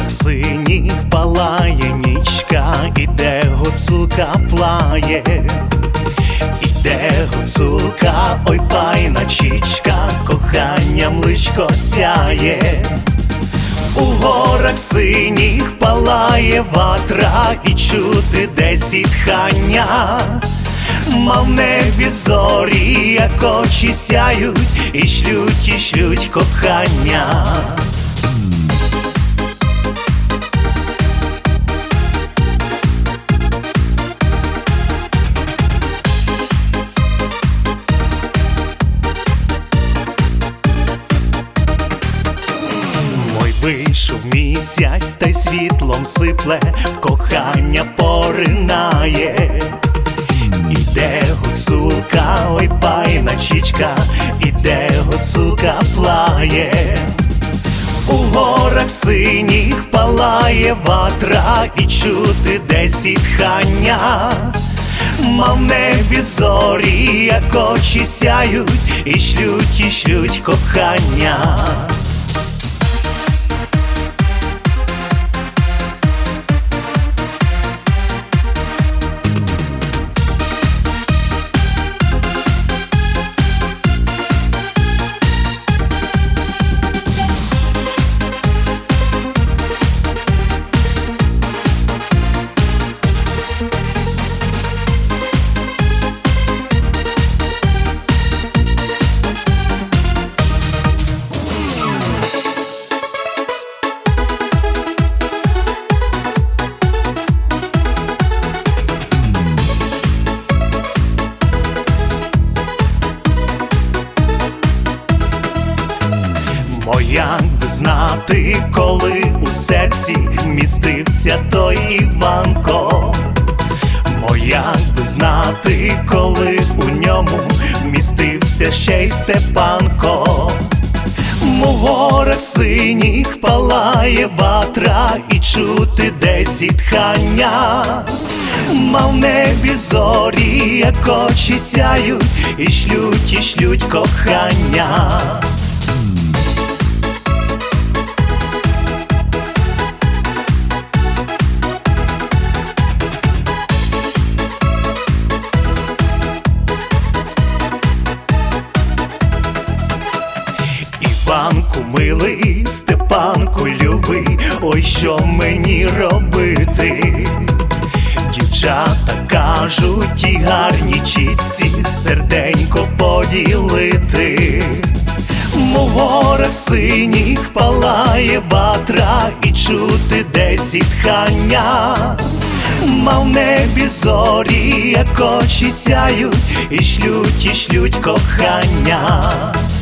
горах синіх палає нічка, іде гуцулка плає, іде гуцулка, ой файна чічка, коханням личко сяє. У горах синіх палає ватра, і чути десь зітхання. Мав в небі зорі, як очі сяють, і шлють кохання. Вийшов місяць, та й світлом сипле, в кохання поринає. Іде гуцулка, ой файна чічка, іде гуцулка плає. У горах синіх палає ватра, і чути десь зітхання. Мав в небі зорі, як очі сяють, і шлють кохання. Як би знати, коли у серці містився той Іванко. Як би знати, коли у ньому містився ще й Степанко. В горах синіх палає ватра, і чути десь зітхання. Мав в небі зорі, як очі сяють, і шлють кохання. Іванку милий, Степанку любий, ой, що мені робити? Дівчата кажуть, ті гарні чітці, серденько поділити. В горах синіх палає ватра, і чути десь зітхання. Мав в небі зорі, як очі сяють, і шлють кохання.